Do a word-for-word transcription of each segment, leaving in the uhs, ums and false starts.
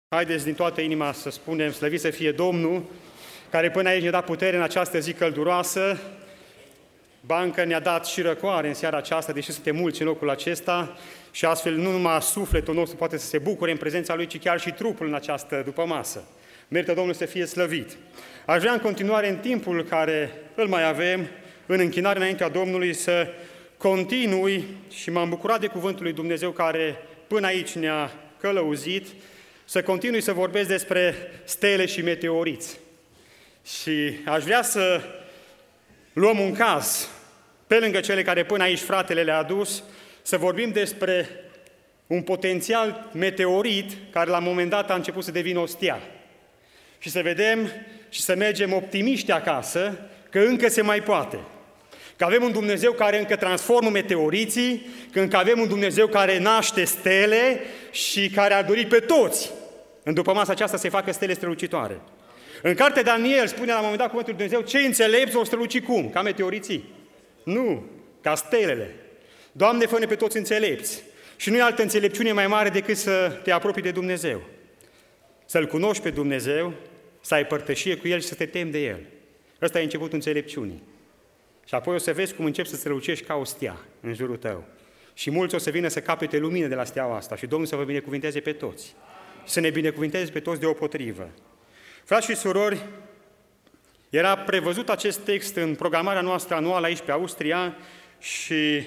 Haideți din toată inima să spunem, slăvit să fie Domnul, care până aici ne-a dat putere în această zi călduroasă. Bancă ne-a dat și răcoare în seara aceasta, deși suntem mulți în locul acesta, și astfel nu numai sufletul nostru poate să se bucure în prezența Lui, ci chiar și trupul în această dupămasă. Merită Domnul să fie slăvit. Aș vrea în continuare, în timpul care îl mai avem, în închinare înaintea Domnului, să continui, și m-am bucurat de cuvântul lui Dumnezeu care până aici ne-a călăuzit, să continui să vorbesc despre stele și meteoriți. Și aș vrea să luăm un caz, pe lângă cele care până aici fratele le-a adus, să vorbim despre un potențial meteorit care la un moment dat a început să devină o stea. Și să vedem și să mergem optimiști acasă că încă se mai poate. Că avem un Dumnezeu care încă transformă meteoriții, că încă avem un Dumnezeu care naște stele și care a dorit pe toți în după masa aceasta să facă stele strălucitoare. În cartea Daniel spune la un moment dat cuvântul lui Dumnezeu, cei înțelepți vor străluci cum? Ca meteoriții? Nu, ca stelele. Doamne, fă-ne pe toți înțelepți. Și nu e altă înțelepciune mai mare decât să te apropii de Dumnezeu. Să-L cunoști pe Dumnezeu, să ai părtășie cu El și să te temi de El. Ăsta e începutul înțelepciunii. Și apoi o să vezi cum începi să strălucești ca o stea în jurul tău. Și mulți o să vină să capete lumină de la steaua asta și Domnul să vă binecuvinteze pe toți. Să ne binecuvinteze pe toți deopotrivă. Frați și surori, era prevăzut acest text în programarea noastră anuală aici pe Austria și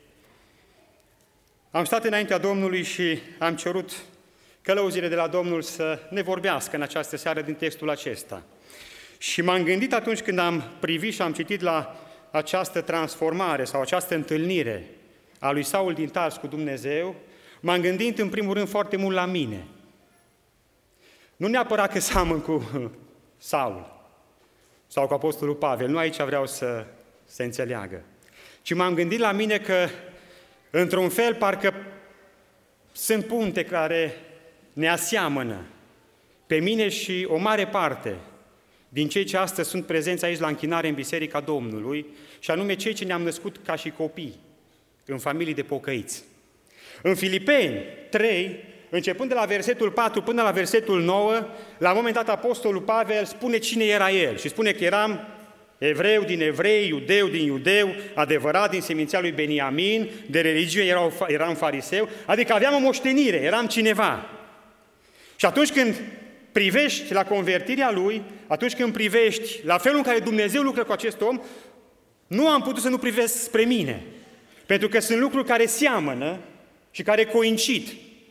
am stat înaintea Domnului și am cerut călăuzire de la Domnul să ne vorbească în această seară din textul acesta. Și m-am gândit atunci când am privit și am citit la această transformare sau această întâlnire a lui Saul din Tars cu Dumnezeu, m-am gândit în primul rând foarte mult la mine. Nu neapărat că seamăn cu Saul sau cu Apostolul Pavel, nu aici vreau să se înțeleagă, ci m-am gândit la mine că, într-un fel, parcă sunt puncte care ne aseamănă pe mine și o mare parte din cei ce astăzi sunt prezenți aici la închinare în Biserica Domnului, și anume cei ce ne-am născut ca și copii, în familii de pocăiți. În Filipeni trei, începând de la versetul patru până la versetul nouă, la un moment dat Apostolul Pavel spune cine era el și spune că eram evreu din evrei, iudeu din iudeu, adevărat din seminția lui Beniamin, de religie eram fariseu, adică aveam o moștenire, eram cineva. Și atunci când privești la convertirea lui, atunci când privești la felul în care Dumnezeu lucră cu acest om, nu am putut să nu privesc spre mine, pentru că sunt lucruri care seamănă și care coincid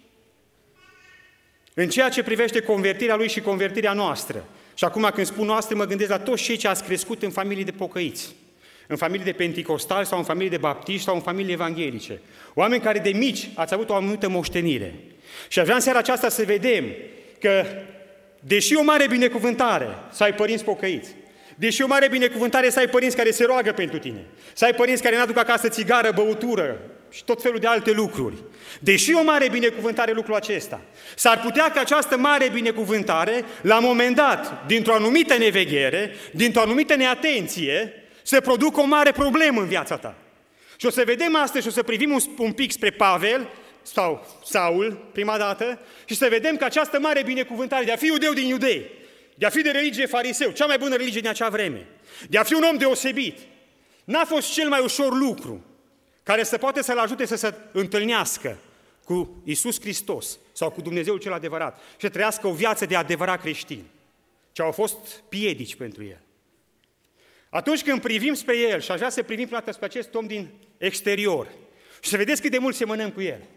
în ceea ce privește convertirea lui și convertirea noastră. Și acum când spun noastră, mă gândesc la toți cei ce ați crescut în familii de pocăiți, în familii de penticostali sau în familii de baptiști sau în familii evanghelice. Oameni care de mici ați avut o anumită moștenire. Și aș vrea în seara aceasta să vedem că, deși o mare binecuvântare să ai părinți pocăiți, deși o mare binecuvântare să ai părinți care se roagă pentru tine, să ai părinți care n-aduc acasă țigară, băutură și tot felul de alte lucruri, deși o mare binecuvântare lucrul acesta, s-ar putea ca această mare binecuvântare, la un moment dat, dintr-o anumită neveghere, dintr-o anumită neatenție, să producă o mare problemă în viața ta. Și o să vedem astăzi și o să privim un, un pic spre Pavel, sau Saul, prima dată, și să vedem că această mare binecuvântare de a fi iudeu din iudei, de a fi de religie fariseu, cea mai bună religie din acea vreme, de a fi un om deosebit, n-a fost cel mai ușor lucru care să poate să-l ajute să se întâlnească cu Iisus Hristos sau cu Dumnezeul cel adevărat și să trăiască o viață de adevărat creștin, ce au fost piedici pentru el. Atunci când privim spre el, și aș vrea să privim prima dată spre acest om din exterior și să vedeți cât de mult semănăm cu el.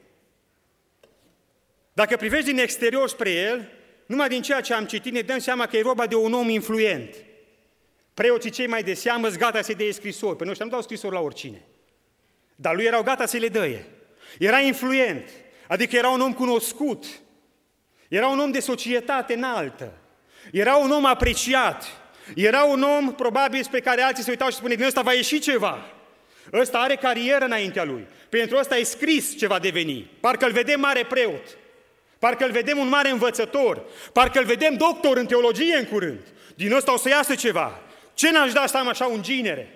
Dacă privești din exterior spre el, numai din ceea ce am citit ne dăm seama că e vorba de un om influent. Preoții cei mai de seamă sunt gata să-i dea scrisori, pe noi ăștia nu dau scrisori la oricine. Dar lui erau gata să le dăie. Era influent, adică era un om cunoscut, era un om de societate înaltă, era un om apreciat, era un om probabil spre care alții se uitau și spuneau, din ăsta va ieși ceva. Ăsta are carieră înaintea lui, pentru ăsta e scris ce va deveni. Parcă îl vedem mare preot, parcă îl vedem un mare învățător, parcă îl vedem doctor în teologie în curând. Din ăsta o să iasă ceva. Ce n-aș da să am așa un ginere?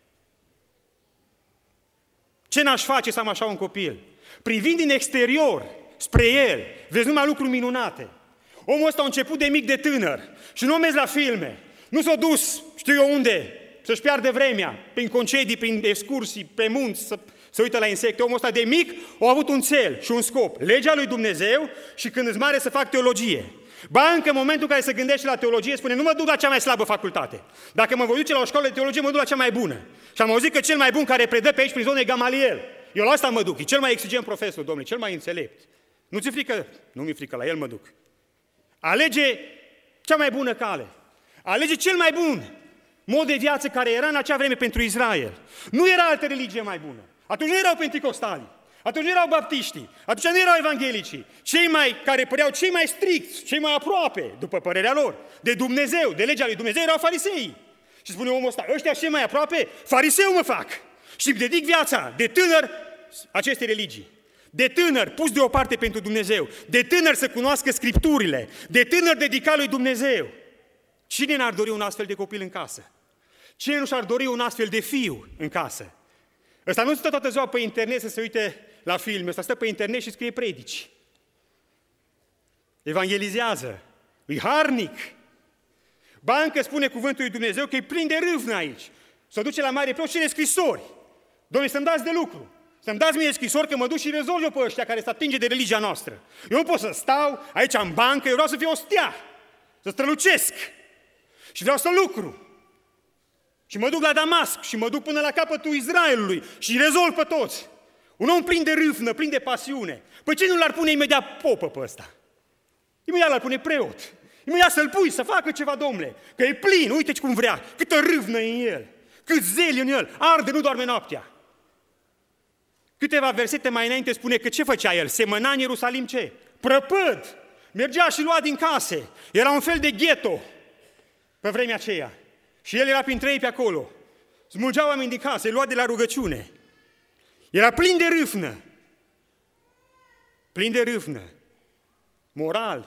Ce n-aș face să am așa un copil? Privind din exterior spre el, vezi numai lucruri minunate. Omul ăsta a început de mic, de tânăr și nu a mers la filme. Nu s-a dus, știu eu unde, să-și piardă vremea, prin concedii, prin excursii, pe munți, să, să uită la insecte. Omul ăsta de mic a avut un cel și un scop, legea lui Dumnezeu și când îți mare să fac teologie. Ba încă în momentul în care se gândește la teologie, spune, nu mă duc la cea mai slabă facultate. Dacă mă voi duce la o școală de teologie, mă duc la cea mai bună. Și am auzit că cel mai bun care predă pe aici prin zonă e Gamaliel. Eu la asta mă duc, e cel mai exigent profesor, domnule, cel mai înțelept. Nu ți-e frică? Nu mi-e frică, la el mă duc. Alege cea mai bună cale. Alege cel mai bun mod de viață care era în acea vreme pentru Israel. Nu era altă religie mai bună. Atunci nu erau penticostali, atunci nu erau baptiștii, atunci nu erau evanghelicii. Cei mai, care păreau cei mai stricți, cei mai aproape, după părerea lor, de Dumnezeu, de legea lui Dumnezeu, erau fariseii. Și spune omul ăsta, ăștia cei mai aproape, fariseu mă fac. Și îmi dedic viața de tânăr acestei religii. De tânăr pus deoparte pentru Dumnezeu, de tânăr să cunoască Scripturile, de tânăr dedicat lui Dumnezeu. Cine n-ar dori un astfel de copil în casă? Cine nu și-ar dori un astfel de fiu în casă? Ăsta nu stă toată ziua pe internet să se uite la filme, ăsta stă pe internet și scrie predici. Evangelizează, îi harnic. Ba încă spune cuvântul lui Dumnezeu că e plin de râvnă aici. Se duce la mare preot și cere scrisori. Doamne, să-mi dați de lucru. Să-mi dați mie scrisori că mă duc și rezolv eu pe ăștia care se atinge de religia noastră. Eu nu pot să stau aici în bancă, eu vreau să fiu o stea, să strălucesc. Și vreau să lucru. Și mă duc la Damasc și mă duc până la capătul Israelului și rezolv pe toți. Un om plin de râvnă, plin de pasiune. Păi ce nu l-ar pune imediat popă pe ăsta? Imediat l-ar pune preot. Imediat să-l pui, să facă ceva, domnule. Că e plin, uite cum vrea, câtă râvnă e în el, cât zel e în el, arde, nu doarme noaptea. Câteva versete mai înainte spune că ce făcea el? Semăna în Ierusalim ce? Prăpăd! Mergea și lua din case. Era un fel de ghetto pe vremea aceea. Și el era printre ei pe acolo. Smulgea oameni din case, îi lua de la rugăciune. Era plin de râvnă. Plin de râvnă. Moral.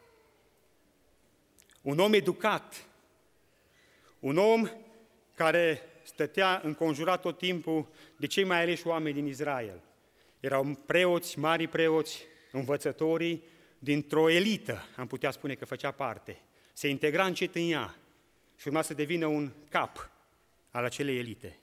Un om educat. Un om care stătea înconjurat tot timpul de cei mai aleși oameni din Israel. Erau preoți, mari preoți, învățătorii, dintr-o elită, am putea spune că făcea parte. Se integra încet în ea și urma să devină un cap al acelei elite.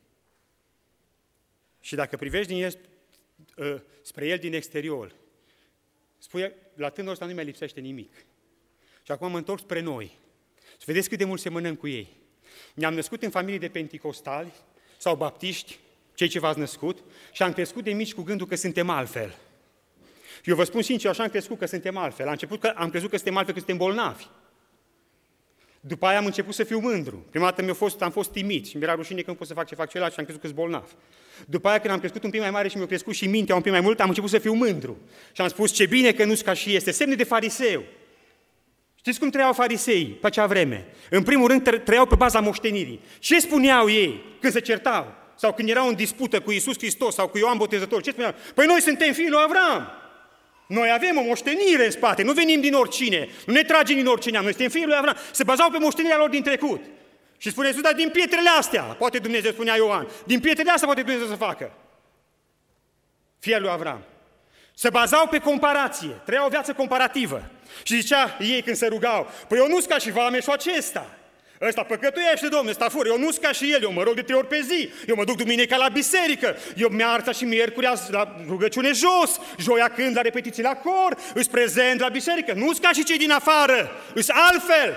Și dacă privești din el, spre el din exterior, spui, la tânărul ăsta nu mai lipsește nimic. Și acum mă întorc spre noi. Să vedeți cât de mult semănăm cu ei. Ne-am născut în familii de penticostali sau baptiști, cei ce v-ați născut, și am crescut de mici cu gândul că suntem altfel. Eu vă spun sincer, așa am crescut că suntem altfel. La început că am crezut că suntem altfel, că suntem bolnavi. După aia am început să fiu mândru. Prima dată mi-a fost, am fost timid și mi-era rușine că nu pot să fac ce fac celălalt și am crezut că sunt bolnav. După aia când am crescut un pic mai mare și mi-a crescut și mintea un pic mai mult, am început să fiu mândru. Și am spus, ce bine că nu-s ca și este, semne de fariseu. Știți cum trăiau fariseii pe acea vreme? În primul rând trăiau pe baza moștenirii. Ce spuneau ei când se certau? Sau când erau în dispută cu Iisus Hristos sau cu Ioan Botezător? Ce spuneau? Păi noi suntem fiii lui Avram. Noi avem o moștenire în spate, nu venim din oricine, nu ne tragem din oricine, noi suntem fiii lui Avram. Se bazau pe moștenirea lor din trecut. Și spune Iisus, dar din pietrele astea, poate Dumnezeu, spunea Ioan, din pietrele astea poate Dumnezeu să facă. Fiii lui Avram. Se bazau pe comparație, trăiau o viață comparativă. Și zicea ei când se rugau, păi eu nu-s ca și vameșul acesta. Ăsta păcătuiește, Domnule, ăsta fură, eu nu-s ca și el, eu mă rog de trei ori pe zi, eu mă duc duminica la biserică, eu marța și miercurea la rugăciune jos, joia când la repetiții la cor, îs prezent la biserică, nu-s ca și cei din afară, îs altfel.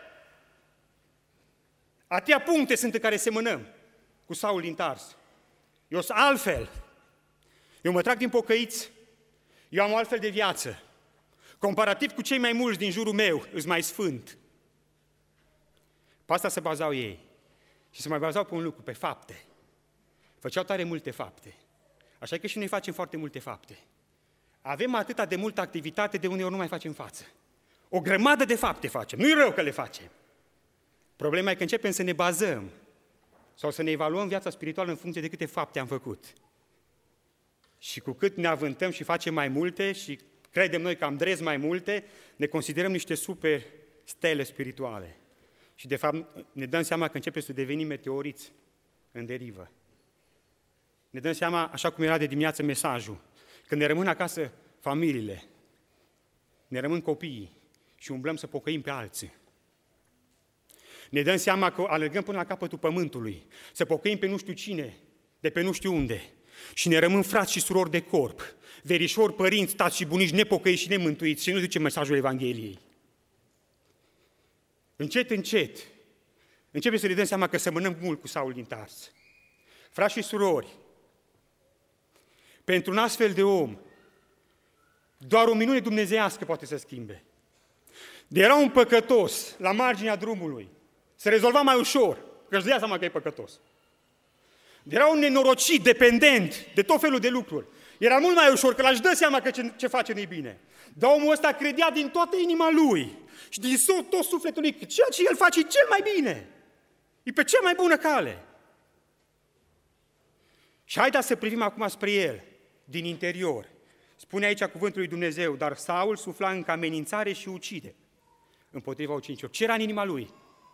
Atâtea puncte sunt în care semănăm cu Saul din Tars. Eu sunt altfel. Eu mă trag din pocăiți, eu am o altfel de viață. Comparativ cu cei mai mulți din jurul meu, îs mai sfânt. Pe asta se bazau ei. Și se mai bazau pe un lucru, pe fapte. Făceau tare multe fapte. Așa că și noi facem foarte multe fapte. Avem atâta de multă activitate de uneori nu mai facem față. O grămadă de fapte facem. Nu-i rău că le facem. Problema e că începem să ne bazăm sau să ne evaluăm viața spirituală în funcție de câte fapte am făcut. Și cu cât ne avântăm și facem mai multe și credem noi că am drez mai multe, ne considerăm niște super stele spirituale. Și de fapt ne dăm seama că începe să devenim meteoriți în derivă. Ne dăm seama, așa cum era de dimineață mesajul, când ne rămân acasă familiile, ne rămân copiii și umblăm să pocăim pe alții. Ne dăm seama că alergăm până la capătul pământului, să pocăim pe nu știu cine, de pe nu știu unde, și ne rămân frați și surori de corp, verișori, părinți, tați și bunici nepocăiți și nemântuiți și nu duce mesajul Evangheliei. Încet, încet, începe să ne dăm seama că semănăm mult cu Saul din Tars. Frați și surori, pentru un astfel de om, doar o minune dumnezeiască poate să schimbe. De era un păcătos la marginea drumului, se rezolva mai ușor, că își dădea seama că e păcătos. De era un nenorocit, dependent de tot felul de lucruri. Era mult mai ușor, că l-aș dă seama că ce, ce face nu-i bine. Dar omul ăsta credea din toată inima lui și din tot sufletul lui că ceea ce el face e cel mai bine. E pe cea mai bună cale. Și haideți să privim acum spre el, din interior. Spune aici cuvântul lui Dumnezeu, dar Saul sufla încă amenințare și ucide împotriva ucenicilor. Ce era în inima lui?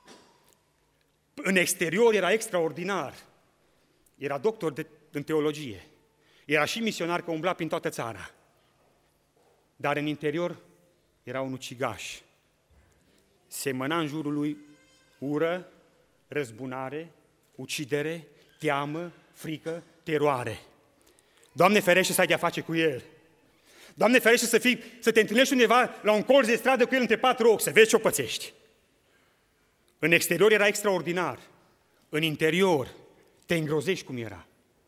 În exterior era extraordinar. Era doctor de, în teologie. Era și misionar că umbla prin toată țara. Dar în interior era un ucigaș. Semăna în jurul lui ură, răzbunare, ucidere, teamă, frică, teroare. Doamne ferește să ai de-a face cu el. Doamne ferește să, fii, să te întâlnești undeva la un colț de stradă cu el între patru ochi, să vezi ce o pățești. În exterior era extraordinar. În interior te îngrozești cum era.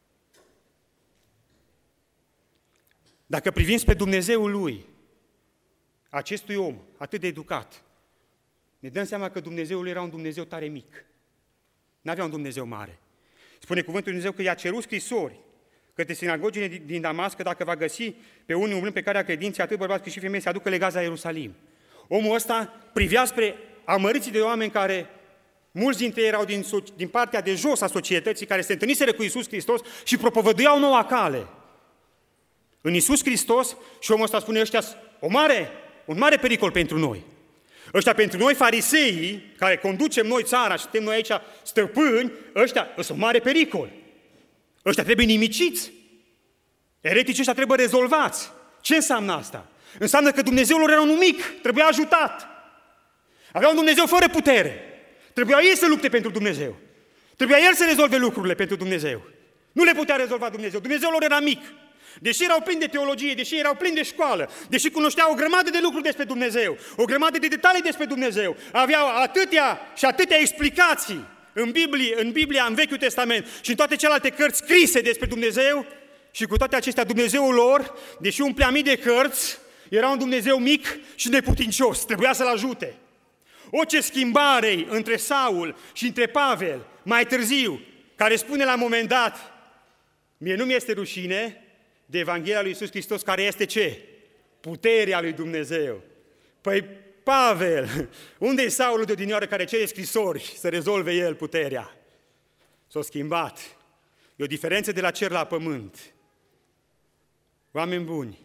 Dacă privim spre Dumnezeul lui, acestui om atât de educat, ne dăm seama că Dumnezeul lui era un Dumnezeu tare mic. N-avea un Dumnezeu mare. Spune cuvântul lui Dumnezeu că i-a cerut scrisori către sinagogile din Damasc, că dacă va găsi pe unii umblând pe calea credinței, atât bărbați cât și femei, să aducă legați la Ierusalim. Omul ăsta privea spre amăriții de oameni care, mulți dintre ei erau din, din partea de jos a societății, care se întâlniseră cu Iisus Hristos și propovăduiau noua cale. În Iisus Hristos, și omul ăsta spune, ăștia o mare, un mare pericol pentru noi. Ăștia pentru noi, fariseii, care conducem noi țara și suntem noi aici stăpâni, ăștia sunt un mare pericol. Ăștia trebuie nimiciți. Ereticii ăștia trebuie rezolvați. Ce înseamnă asta? Înseamnă că Dumnezeul lor era un mic, trebuia ajutat. Avea un Dumnezeu fără putere. Trebuia ei să lupte pentru Dumnezeu. Trebuia el să rezolve lucrurile pentru Dumnezeu. Nu le putea rezolva Dumnezeu. Dumnezeul lor era mic. Deși erau plini de teologie, deși erau plini de școală, deși cunoșteau o grămadă de lucruri despre Dumnezeu, o grămadă de detalii despre Dumnezeu, aveau atâtea și atâtea explicații în Biblie, în Biblia, în Vechiul Testament și în toate celelalte cărți scrise despre Dumnezeu, și cu toate acestea Dumnezeul lor, deși umplea mii de cărți, era un Dumnezeu mic și neputincios, trebuia să-l ajute. O, ce schimbare între Saul și între Pavel, mai târziu, care spune la un moment dat, mie nu mi-este rușine de Evanghelia lui Iisus Hristos, care este ce? Puterea lui Dumnezeu. Păi, Pavel, unde e Saulul de odinioară care cere scrisori să rezolve el puterea? S-a schimbat. E o diferență de la cer la pământ. Oameni buni,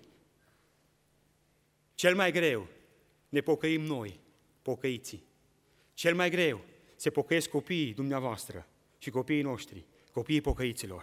cel mai greu ne pocăim noi, pocăiții. Cel mai greu se pocăiesc copiii dumneavoastră și copiii noștri, copiii pocăiților.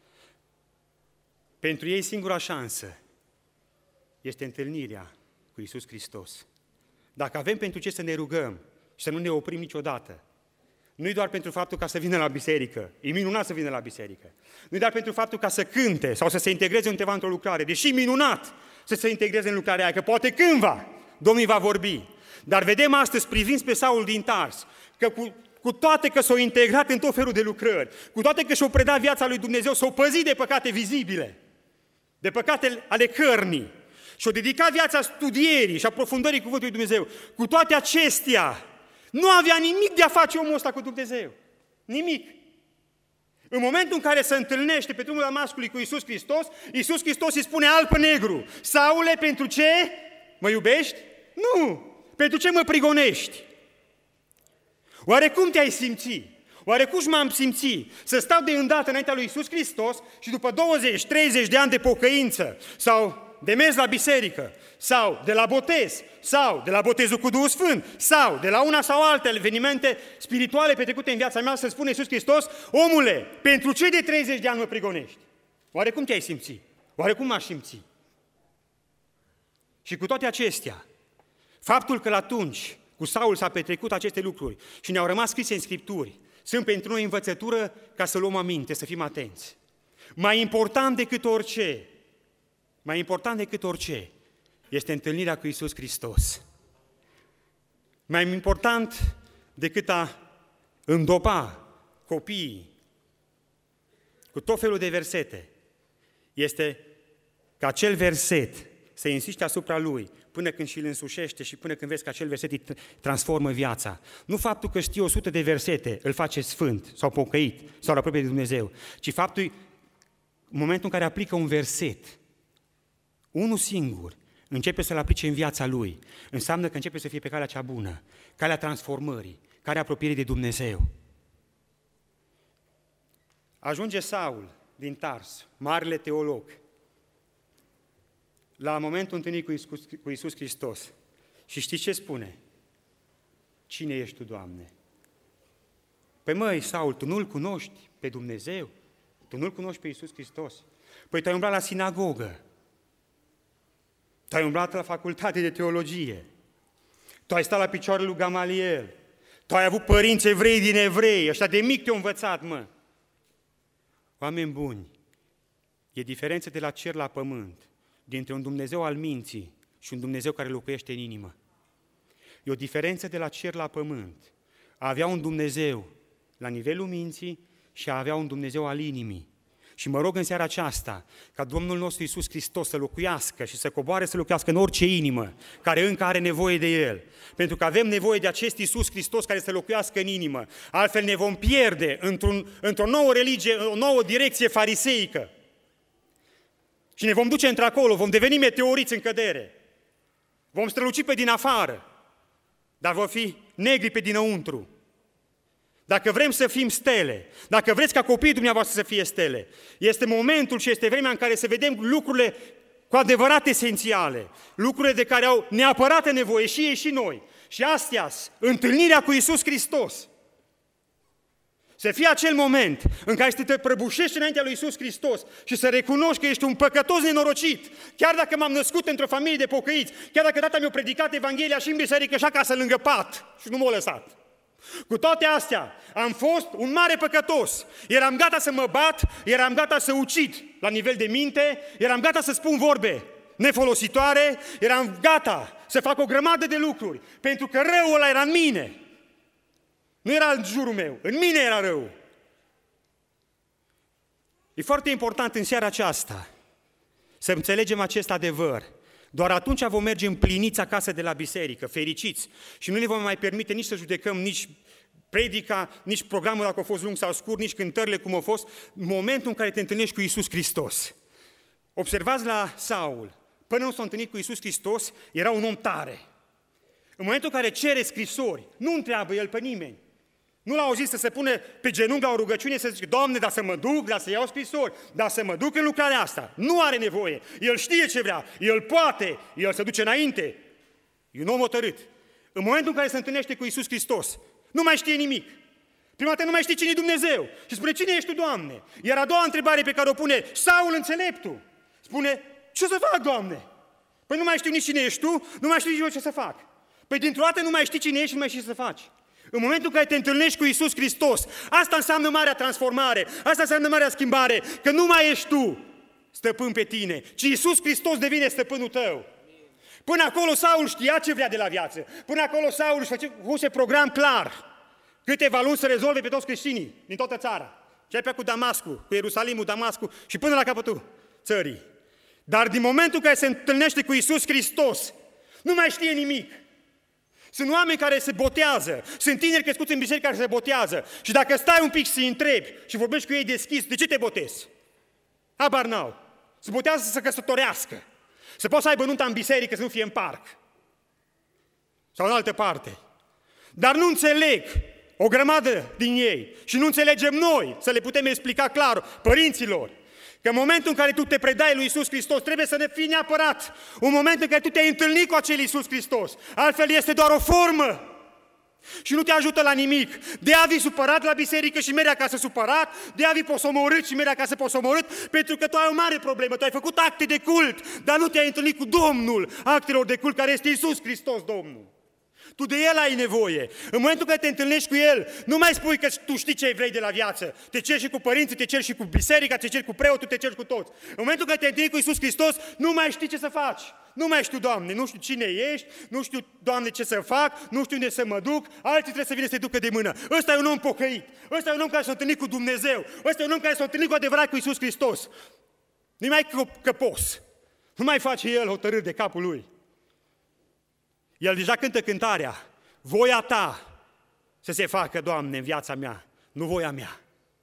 Pentru ei singura șansă este întâlnirea cu Iisus Hristos. Dacă avem pentru ce să ne rugăm și să nu ne oprim niciodată, nu-i doar pentru faptul ca să vină la biserică, e minunat să vină la biserică, nu-i doar pentru faptul ca să cânte sau să se integreze undeva într-o lucrare, deși minunat să se integreze în lucrarea aia, că poate cândva Domnul va vorbi. Dar vedem astăzi, privind pe Saul din Tars, că cu, cu toate că s-au integrat în tot felul de lucrări, cu toate că și-au predat viața lui Dumnezeu, s-au păzit de păcate vizibile, de păcate ale cărnii, și-au dedicat viața studierii și aprofundării cuvântului Dumnezeu. Cu toate acestea, nu avea nimic de a face omul ăsta cu Dumnezeu. Nimic. În momentul în care se întâlnește pe drumul Damascului cu Iisus Hristos, Iisus Hristos îi spune alb pe negru: Saule, pentru ce mă iubești? Nu! Pentru ce mă prigonești? Oare cum te-ai simți? Oare cum m-am simțit să stau de îndată înaintea lui Iisus Hristos și după douăzeci treizeci de ani de pocăință sau de mers la biserică, sau de la botez, sau de la botezul cu Duhul Sfânt, sau de la una sau alte evenimente spirituale petrecute în viața mea, să spune Iisus Hristos: omule, pentru ce de treizeci de ani mă prigonești? Oare cum te-ai simțit? Oare cum m-aș simți? Și cu toate acestea, Faptul că atunci cu Saul s-a petrecut aceste lucruri și ne-au rămas scrise în Scripturi, sunt pentru noi învățătură ca să luăm aminte, să fim atenți. Mai important decât orice, mai important decât orice, este întâlnirea cu Iisus Hristos. Mai important decât a îndopa copiii cu tot felul de versete, este ca acel verset să insiste asupra lui până când și îl însușește și până când vezi că acel verset îi transformă viața. Nu faptul că știi o sută de versete îl face sfânt sau pocăit sau aproape de Dumnezeu, ci faptul, în momentul în care aplică un verset, unul singur, începe să-l aplice în viața lui, înseamnă că începe să fie pe calea cea bună, calea transformării, calea apropierii de Dumnezeu. Ajunge Saul din Tars, marele teolog, la momentul întâlnirii cu Iisus, cu Iisus Hristos. Și știți ce spune? Cine ești tu, Doamne? Păi măi, Saul, tu nu-L cunoști pe Dumnezeu? Tu nu-L cunoști pe Iisus Hristos? Păi tu ai umblat la sinagogă, tu ai umblat la facultate de teologie, tu ai stat la picioarele lui Gamaliel, tu ai avut părinți evrei din evrei, ăștia de mic te-au învățat, mă. Oameni buni, e diferență de la cer la pământ, dintre un Dumnezeu al minții și un Dumnezeu care locuiește în inimă. E o diferență de la cer la pământ. A avea un Dumnezeu la nivelul minții și a avea un Dumnezeu al inimii. Și mă rog în seara aceasta ca Domnul nostru Iisus Hristos să locuiască și să coboare să locuiască în orice inimă care încă are nevoie de El. Pentru că avem nevoie de acest Iisus Hristos care să locuiască în inimă. Altfel ne vom pierde într-un, într-o nouă religie, o nouă direcție fariseică. Și ne vom duce într-acolo, vom deveni meteoriți în cădere. Vom străluci pe din afară, dar vom fi negri pe dinăuntru. Dacă vrem să fim stele, dacă vreți ca copiii dumneavoastră să fie stele, este momentul și este vremea în care să vedem lucrurile cu adevărat esențiale, lucrurile de care au neapărat nevoie și ei și noi. Și astea, întâlnirea cu Iisus Hristos. Să fie acel moment în care să te prăbușești înaintea lui Iisus Hristos și să recunoști că ești un păcătos nenorocit, chiar dacă m-am născut într-o familie de pocăiți, chiar dacă tata mi-a predicat Evanghelia și în biserică și acasă lângă pat și nu m-a lăsat. Cu toate astea, am fost un mare păcătos. Eram gata să mă bat, eram gata să ucid la nivel de minte, eram gata să spun vorbe nefolositoare, eram gata să fac o grămadă de lucruri, pentru că răul ăla era în mine. Nu era în jurul meu, în mine era rău. E foarte important în seara aceasta să înțelegem acest adevăr. Doar atunci vom merge împliniți acasă de la biserică, fericiți, și nu ne vom mai permite nici să judecăm nici predica, nici programul dacă a fost lung sau scurt, nici cântările cum au fost, în momentul în care te întâlnești cu Iisus Hristos. Observați la Saul, până nu s-a întâlnit cu Iisus Hristos, era un om tare. În momentul în care cere scrisori, nu întreabă el pe nimeni. Nu l-a auzit să se pune pe genunchi la o rugăciune să zică, Doamne, dar să mă duc, dar să iau scrisori, dar să mă duc în lucrarea asta. Nu are nevoie. El știe ce vrea, el poate, el se duce înainte. E un om hotărât. În momentul în care se întâlnește cu Iisus Hristos, nu mai știe nimic. Prima dată nu mai știe cine e Dumnezeu. Și spune, cine ești tu, Doamne? Iar a doua întrebare pe care o pune Saul înțeleptul, spune, ce să fac, Doamne? Păi nu mai știu nici cine ești tu, nu mai știu nici eu ce să fac. Păi dintr-o dată nu mai știi cine ești și nu mai știi ce să faci. În momentul în care te întâlnești cu Iisus Hristos, asta înseamnă marea transformare, asta înseamnă marea schimbare, că nu mai ești tu stăpân pe tine, ci Iisus Hristos devine stăpânul tău. Până acolo Saul știa ce vrea de la viață, până acolo Saul își făcuse program clar, câteva luni să rezolve pe toți creștinii din toată țara. Începea cu Damascul, cu Ierusalimul, Damascul și până la capătul țării. Dar din momentul în care se întâlnește cu Iisus Hristos, nu mai știe nimic. Sunt oameni care se botează, sunt tineri crescuți în biserică care se botează și dacă stai un pic și-i întrebi și vorbești cu ei deschis, de ce te botezi? Habar n-au. Se botează să se căsătorească, să poți să aibă nunta în biserică, să nu fie în parc sau în altă parte. Dar nu înțeleg o grămadă din ei și nu înțelegem noi să le putem explica clar părinților că în momentul în care tu te predai lui Iisus Hristos, trebuie să ne fii neapărat un moment în care tu te-ai întâlnit cu acel Iisus Hristos. Altfel este doar o formă. Și nu te ajută la nimic. De-aia vii supărat la biserică și mergi acasă supărat, de-aia vii posomorât și mergi acasă posomorât, pentru că tu ai o mare problemă, tu ai făcut acte de cult, dar nu te-ai întâlnit cu Domnul actelor de cult, care este Iisus Hristos, Domnul. Tu de El ai nevoie. În momentul în care te întâlnești cu El, nu mai spui că tu știi ce vrei de la viață. Te ceri și cu părinții, te ceri și cu biserica, te ceri cu preotul, te ceri cu toți. În momentul în care te întâlnești cu Iisus Hristos, nu mai știi ce să faci. Nu mai știu, Doamne, nu știu cine ești, nu știu, Doamne, ce să fac, nu știu unde să mă duc, alții trebuie să vină să te ducă de mână. Ăsta e un om pocăit, ăsta e un om care s-a întâlnit cu Dumnezeu, ăsta e un om care s-a întâlnit cu adevărat cu Iisus Hristos. Nu mai căpos, nu mai face el hotărâri de capul lui. El deja cântă cântarea, voia ta să se facă, Doamne, în viața mea, nu voia mea.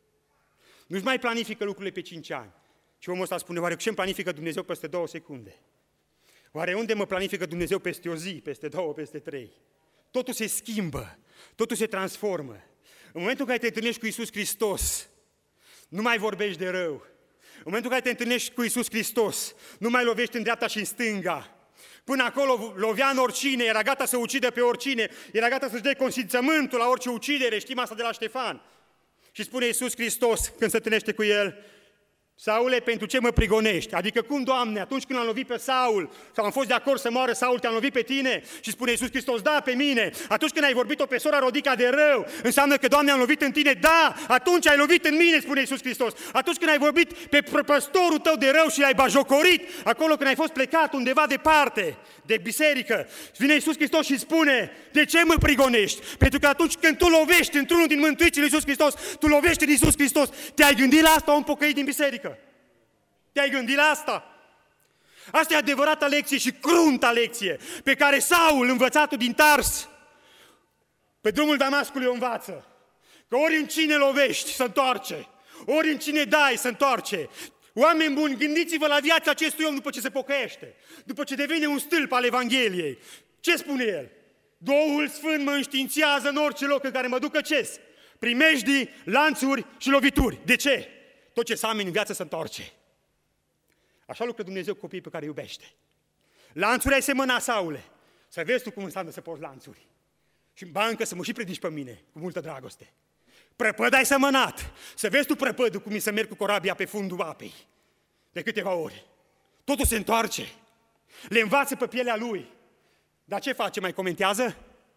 Nu-și mai planifică lucrurile pe cinci ani. Și omul ăsta spune, oare ce îmi planifică Dumnezeu peste două secunde? Oare unde mă planifică Dumnezeu peste o zi, peste două, peste trei? Totul se schimbă, totul se transformă. În momentul în care te întâlnești cu Iisus Hristos, nu mai vorbești de rău. În momentul în care te întâlnești cu Iisus Hristos, nu mai lovești în dreapta și în stânga. Până acolo lovea în oricine, era gata să ucidă pe oricine, era gata să-și dea consimțământul la orice ucidere, știm asta de la Ștefan. Și spune Iisus Hristos, când se întâlnește cu el, Saule, pentru ce mă prigonești? Adică cum, Doamne, atunci când l-am lovit pe Saul, sau am fost de acord să moară Saul, te-am lovit pe tine? Și spune Iisus Hristos, da, pe mine. Atunci când ai vorbit-o pe sora Rodica de rău, înseamnă că, Doamne, am lovit în tine? Da, atunci ai lovit în mine, spune Iisus Hristos. Atunci când ai vorbit pe păstorul tău de rău și l-ai bajocorit, acolo când ai fost plecat undeva departe de biserică, vine Iisus Hristos și spune, de ce mă prigonești? Pentru că atunci când tu lovești într-unul din mântuiții lui Iisus Hristos, tu lovești în Iisus Hristos. Te-ai gândit la asta, om pocăit din biserică? Te-ai gândit la asta? Asta e adevărata lecție și crunta lecție pe care Saul, învățatul din Tars, pe drumul Damascului o învață. Că ori în cine lovești, se întoarce. Ori în cine dai, se întoarce. Oameni buni, gândiți-vă la viața acestui om după ce se pocăiește, după ce devine un stâlp al Evangheliei. Ce spune el? Duhul Sfânt mă înștiințează în orice loc în care mă ducă ce? Primejdii, lanțuri și lovituri. De ce? Tot ce sameni în viață se întoarce. Așa lucră Dumnezeu cu copiii pe care iubește. Lanțuri ai semăna, Saule. Să vezi tu cum înseamnă să porți lanțuri. Și în bancă să mă și predici pe mine, cu multă dragoste. Prăpăd ai semănat. Să vezi tu prăpădul cum mi se merg cu corabia pe fundul apei. De câteva ori. Totul se întoarce. Le învață pe pielea lui. Dar ce face? Mai comentează?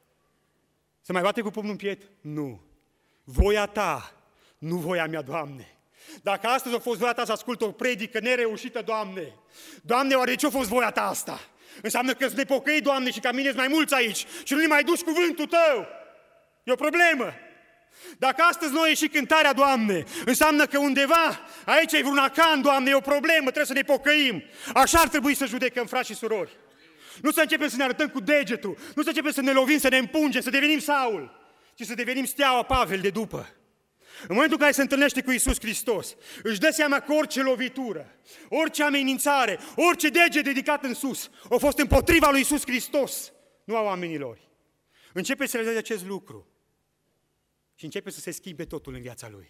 Să mai bate cu pumnul în piept? Nu. Voia ta, nu voia mea, Doamne. Dacă astăzi a fost voia ta să ascult o predică nereușită, Doamne, Doamne, oare ce a fost voia ta asta? Înseamnă că sunt nepocăit, Doamne, și ca mine sunt mai mulți aici și nu ne mai duci cuvântul Tău. E o problemă. Dacă astăzi nu a ieșit cântarea, Doamne, înseamnă că undeva aici e vreun acan, Doamne, e o problemă, trebuie să ne pocăim. Așa ar trebui să judecăm, frați și surori. Nu să începem să ne arătăm cu degetul, nu să începem să ne lovim, să ne împungem, să devenim Saul, ci să devenim steaua Pavel de după. În momentul în care se întâlnește cu Iisus Hristos, își dă seama că orice lovitură, orice amenințare, orice deget dedicat în sus, a fost împotriva lui Iisus Hristos, nu a oamenilor. Începe să realizeze acest lucru și începe să se schimbe totul în viața lui.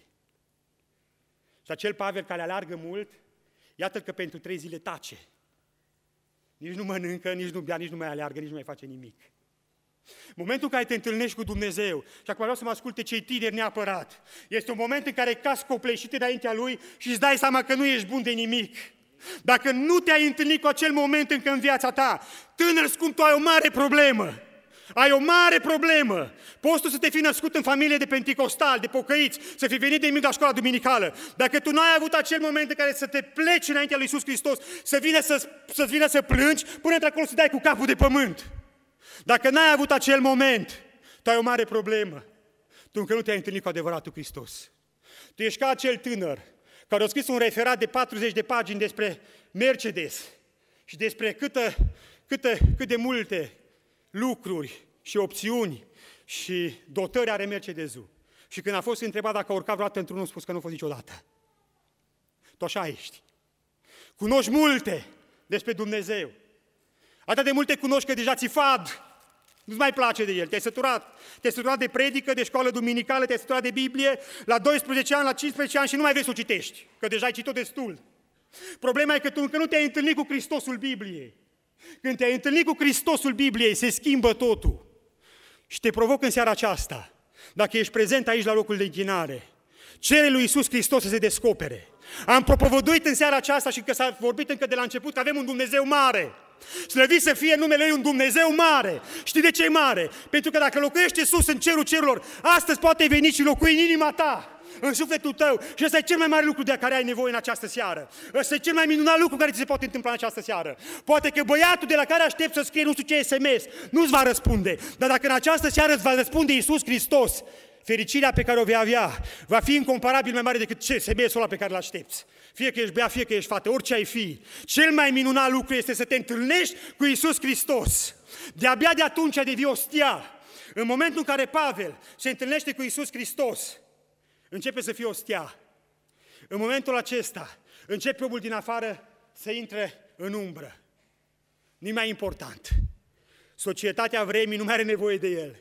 Și acel Pavel care aleargă mult, iată că pentru trei zile tace. Nici nu mănâncă, nici nu bea, nici nu mai aleargă, nici nu mai face nimic. Momentul în care te întâlnești cu Dumnezeu, și acum vreau să mă asculte cei tineri neapărat, este un moment în care cazi copleșit înaintea Lui și îți dai seama că nu ești bun de nimic. Dacă nu te-ai întâlnit cu acel moment încă în viața ta, tânăr scump, tu ai o mare problemă. Ai o mare problemă. Poți tu să te fi născut în familie de penticostal, de pocăiți, să fi venit de mic la școala duminicală. Dacă tu nu ai avut acel moment în care să te pleci înaintea lui Iisus Hristos, să vină să, să vină să plângi, până într-acolo să dai cu capul de pământ. Dacă n-ai avut acel moment, tu ai o mare problemă. Tu încă nu te-ai întâlnit cu adevăratul Hristos. Tu ești ca acel tânăr care a scris un referat de patruzeci de pagini despre Mercedes și despre câtă, câtă, cât de multe lucruri și opțiuni și dotări are Mercedesul. Și când a fost întrebat dacă a urcat vreodată într-unul, a spus că nu a fost niciodată. Tu așa ești. Cunoști multe despre Dumnezeu. Atât de multe cunoști că deja ți fad. Nu-ți mai place de el, te-ai săturat. Te-ai săturat de predică, de școală duminicală, te-ai săturat de Biblie, la doisprezece ani, la cincisprezece ani și nu mai vrei să o citești, că deja ai citit destul. Problema e că tu încă nu te-ai întâlnit cu Hristosul Bibliei. Când te-ai întâlnit cu Hristosul Bibliei, se schimbă totul. Și te provoc în seara aceasta, dacă ești prezent aici la locul de închinare, cere lui Iisus Hristos să se descopere. Am propovăduit în seara aceasta și că s-a vorbit încă de la început că avem un Dumnezeu mare. Slăvit să fie numele Lui, un Dumnezeu mare. Știi de ce e mare? Pentru că dacă locuiește sus în cerul cerurilor, astăzi poate veni și locui în inima ta, în sufletul tău. Și ăsta e cel mai mare lucru de care ai nevoie în această seară. Ăsta e cel mai minunat lucru care ți se poate întâmpla în această seară. Poate că băiatul de la care aștept să scrie nu știu ce S M S nu-ți va răspunde. Dar dacă în această seară îți va răspunde Iisus Hristos, fericirea pe care o vei avea va fi incomparabil mai mare decât ce S M S-ul ăla pe care îl aștepți. Fie că ești băiat, fie că ești fată, orice ai fi. Cel mai minunat lucru este să te întâlnești cu Iisus Hristos. De-abia de atunci devii ostia. În momentul în care Pavel se întâlnește cu Iisus Hristos, începe să fie ostia. În momentul acesta, începe omul din afară să intre în umbră. Nu-i mai important. Societatea vremii nu mai are nevoie de el.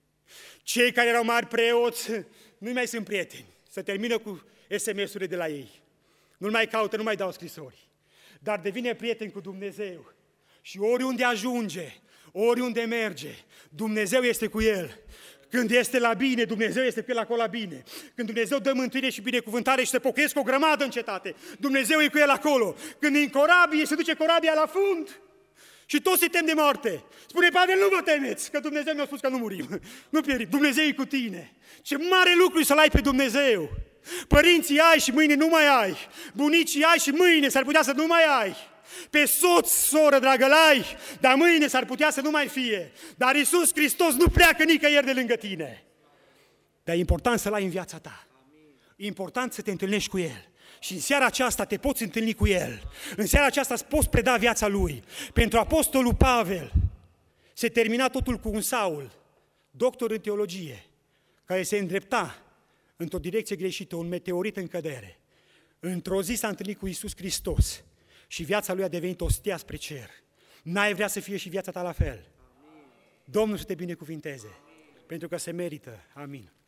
Cei care erau mari preoți nu mai sunt prieteni. Se termină cu S M S-urile de la ei. Nu-l mai caută, nu mai dau scrisori. Dar devine prieten cu Dumnezeu. Și oriunde ajunge, oriunde merge, Dumnezeu este cu el. Când este la bine, Dumnezeu este cu el acolo la bine. Când Dumnezeu dă mântuire și binecuvântare și se pocăiesc o grămadă în cetate, Dumnezeu e cu el acolo. Când e în corabie, se duce corabia la fund și toți se tem de moarte. Spune Pavel, nu vă temeți, că Dumnezeu mi-a spus că nu murim. Nu pierim, Dumnezeu e cu tine. Ce mare lucru e să-L ai pe Dumnezeu. Părinții ai și mâine nu mai ai. Bunicii ai și mâine s-ar putea să nu mai ai. Pe soț, soră, dragă, l-ai, dar mâine s-ar putea să nu mai fie. Dar Iisus Hristos nu pleacă nicăieri de lângă tine. Dar e important să-L ai în viața ta. E important să te întâlnești cu El. Și în seara aceasta te poți întâlni cu El. În seara aceasta îți poți preda viața Lui. Pentru apostolul Pavel se termina totul cu un Saul, doctor în teologie, care se îndrepta într-o direcție greșită, un meteorit în cădere. Într-o zi s-a întâlnit cu Iisus Hristos și viața lui a devenit o stea spre cer. N-ai vrea să fie și viața ta la fel? Domnul să te binecuvinteze, pentru că se merită. Amin.